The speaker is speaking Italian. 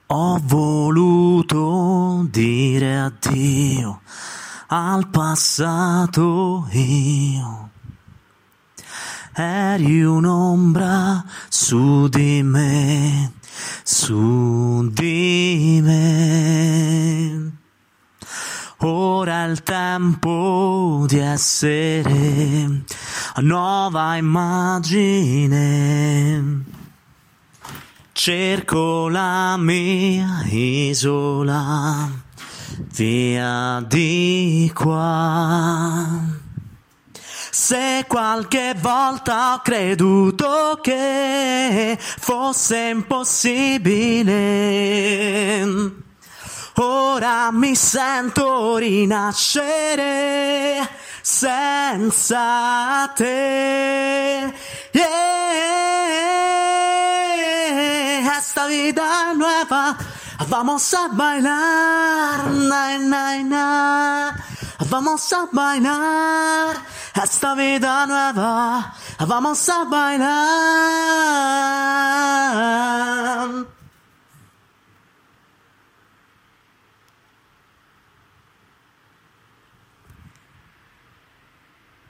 Ho voluto dire addio al passato io. Eri un'ombra su di me, su di me. Ora è il tempo di essere nuova immagine. Cerco la mia isola, via di qua. Se qualche volta ho creduto che fosse impossibile, ora mi sento rinascere senza te. Esta vida nueva, vamos a bailar, na, na, na. Vamos a bailar, esta vida nueva, vamos a bailar.